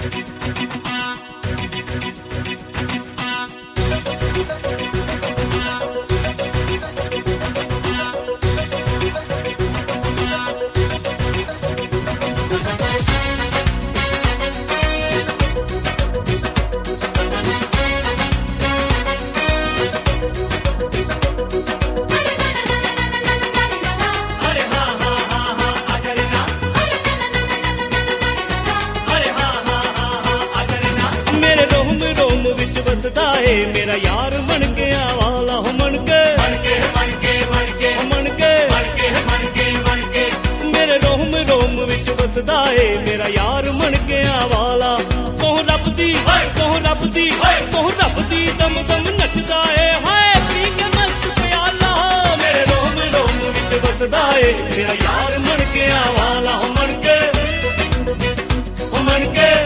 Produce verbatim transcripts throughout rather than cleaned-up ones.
मेरा यार मन के आवाला हो मन के मन के मन के मन के मन के मन के मन के मन के मेरे रोम रोम विच बसदा है मेरा यार मन के आवाला सोह रब दी सोह रब दी सोह रब दी दम दम नचदा है हाय पी के मस्त प्याला मेरे रोम रोम विच बसदा है मेरा यार मन के आवाला हो मन के मन के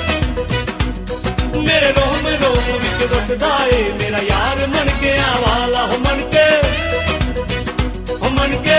मेरे रोम रोम विच बसदा है मेरा यार मन के आवाला हो मन के हो मन के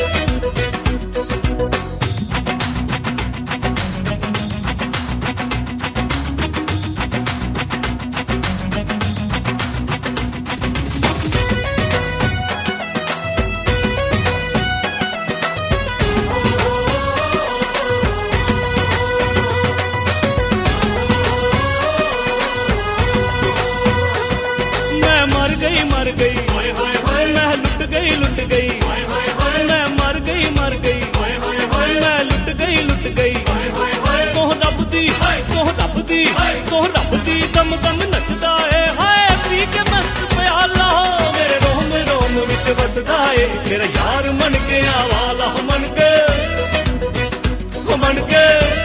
मर गई मैं लुट गई लुट गई मैं मर गई मर गई मैं लुट गई लुट गई सोह रब दी सोह रब दी सोह रब दी दम दम नचदा है हाय पी के मस्त प्याला मेरे रोम रोम विच बसदा है मेरा यार मन के आवाला हो मन के हो मन के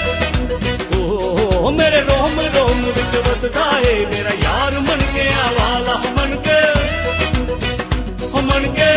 ओ मेरे रोम रोम विच बसदा है मेरा यार मन के आवाला हो मन के मन के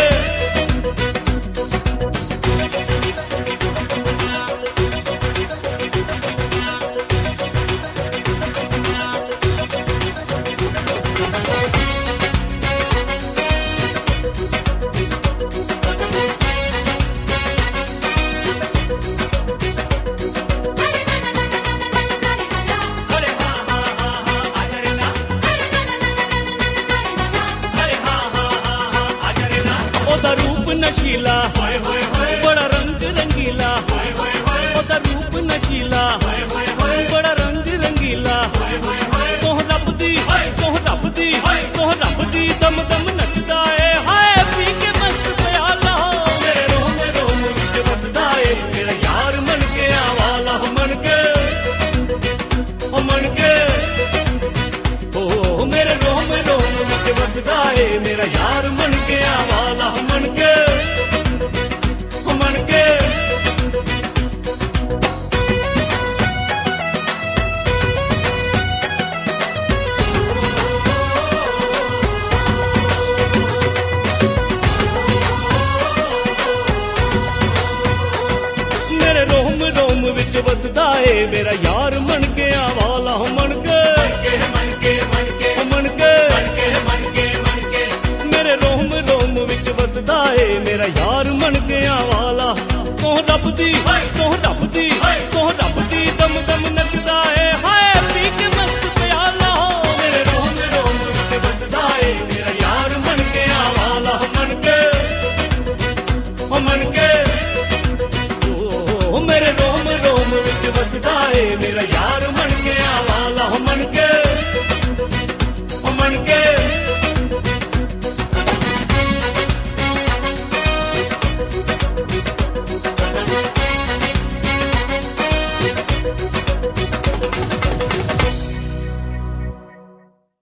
नशीला बड़ा रंग रंगीला ओदा रूप नशीला बड़ा रंग रंगीला सोह रब दी सोह रब दी सोह रब दी दम दम नचदा है हाय पी के मस्त प्याला मेरे रोम रोम विच बसदा है मेरा यार मन के आवाला हो मन के हो मन के ओ मेरे रोम रोम विच बसदा है मेरा यार मन के आवाला हो मन के मन के मेरे रोम रोम विच बसदा है मेरा यार मन के आवाला हो मन के मन के मन के मन के मन के मन के मेरे रोम रोम विच बसदा है मेरा यार मन के आवाला सोह रब दी सोह रब दी सोह रब दी दम दम नचदा है हाय पी के मस्त प्याला मेरे रोम रोम विच बसदा है मेरा यार मन के आवाला हो मन के हो मन के ओ मेरे रोम रोम विच बसदा है मेरा यार मन के आवाला हो मन के हो मन के